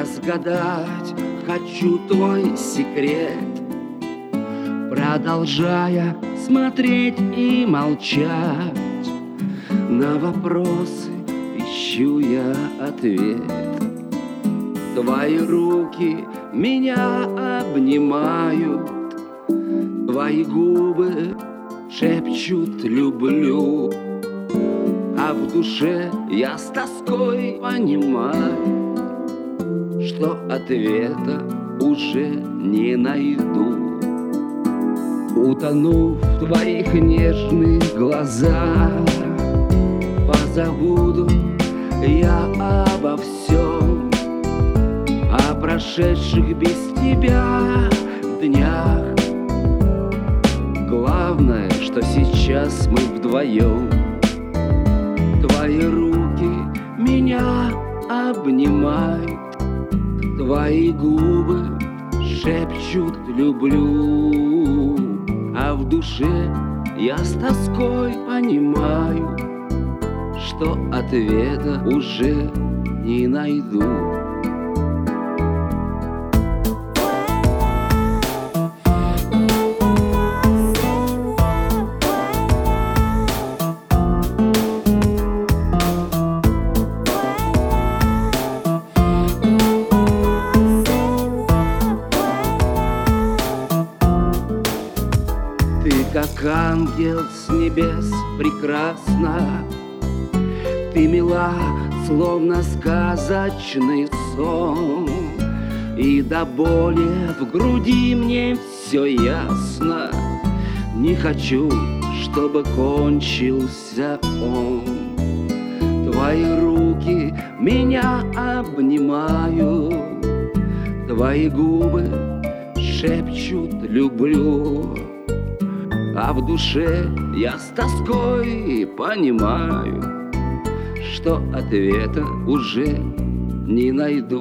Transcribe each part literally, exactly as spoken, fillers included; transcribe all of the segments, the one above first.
Разгадать хочу твой секрет, продолжая смотреть и молчать. На вопросы ищу я ответ. Твои руки меня обнимают, твои губы шепчут «люблю», а в душе я с тоской понимаю, что ответа уже не найду. Утону в твоих нежных глазах, позабуду я обо всем, о прошедших без тебя днях. Главное, что сейчас мы вдвоем. Твои руки меня обнимают, твои губы шепчут «люблю», а в душе я с тоской понимаю, что ответа уже не найду. Ты как ангел с небес прекрасна, ты мила, словно сказочный сон, и до боли в груди мне все ясно. Не хочу, чтобы кончился он. Твои руки меня обнимают, твои губы шепчут «люблю», а в душе я с тоской понимаю, что ответа уже не найду.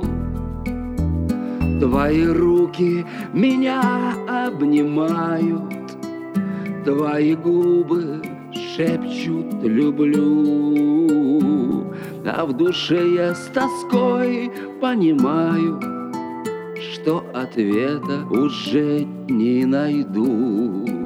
Твои руки меня обнимают, твои губы шепчут «люблю», а в душе я с тоской понимаю, что ответа уже не найду.